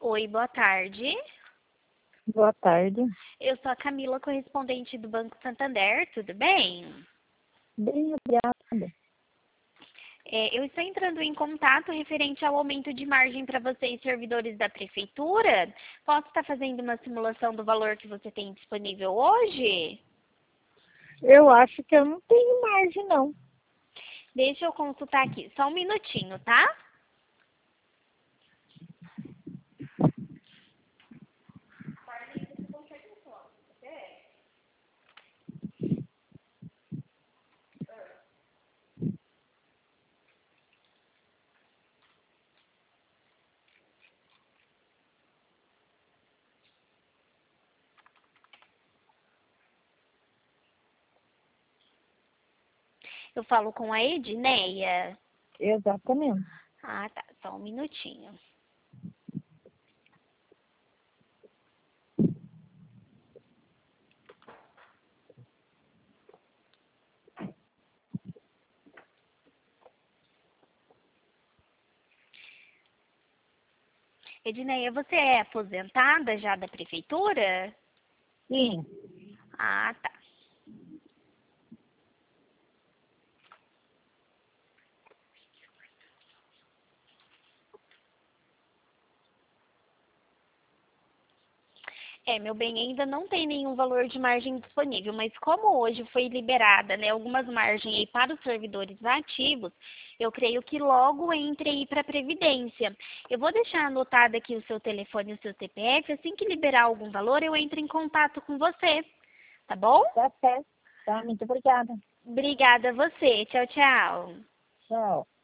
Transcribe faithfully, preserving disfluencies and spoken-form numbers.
Oi, boa tarde. Boa tarde. Eu sou a Camila, correspondente do Banco Santander, tudo bem? Bem, obrigada. É, eu estou entrando em contato referente ao aumento de margem para vocês, servidores da Prefeitura. Posso estar fazendo uma simulação do valor que você tem disponível hoje? Eu acho que eu não tenho margem, não. Deixa eu consultar aqui, só um minutinho, tá? Eu falo com a Edneia. Exatamente. Ah, tá, só um minutinho. Edneia, você é aposentada já da Prefeitura? Sim. Ah, tá. É, meu bem, ainda não tem nenhum valor de margem disponível, mas como hoje foi liberada, né, algumas margens aí para os servidores ativos, eu creio que logo entre aí para a Previdência. Eu vou deixar anotado aqui o seu telefone e o seu C P F, assim que liberar algum valor, eu entro em contato com você, tá bom? Tá certo. Tá, muito obrigada. Obrigada a você. Tchau, tchau. Tchau.